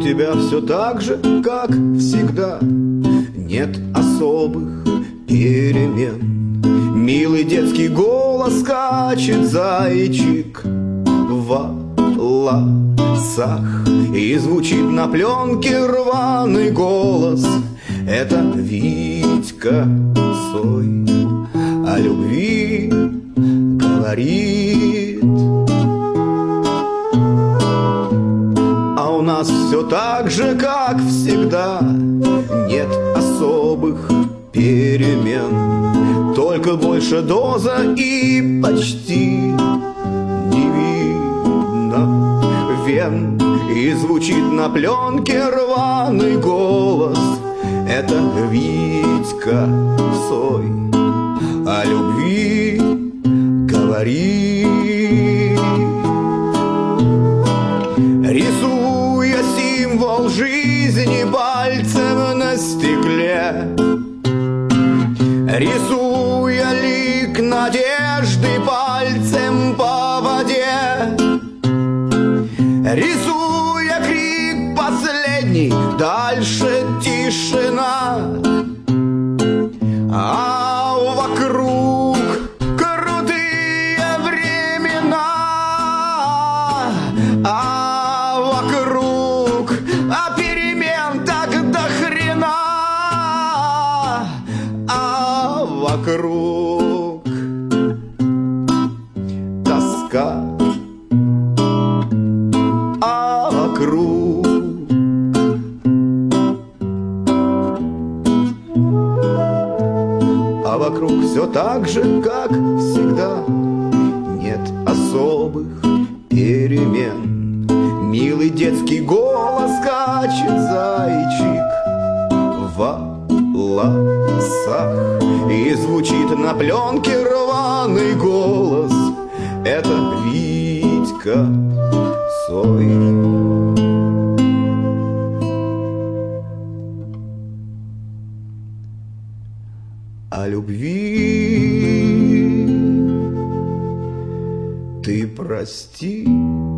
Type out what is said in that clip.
тебя все так же, как всегда. Нет особых перемен. Милый детский голос скачет зайчик в волосах, и звучит на пленке рваный голос. Это Витька Цой о любви говорит. А у нас все так же, как всегда. Нет особых перемен, только больше доза и почти не видно вен. И звучит на пленке рваный голос. Это Витька Цой о любви говорит. Рисуя символ жизни пальцем на стекле, рисуя лик надежды пальцем по воде, рисуя крик последний, дальше тишина, а вокруг крутые времена, а вокруг перемен так до хрена, а вокруг тоска, а вокруг все так же, как всегда. Нет особых перемен. Милый детский голос скачет зайчик в волосах, и звучит на пленке рваный голос. Это Витька Цой. О любви ты прости.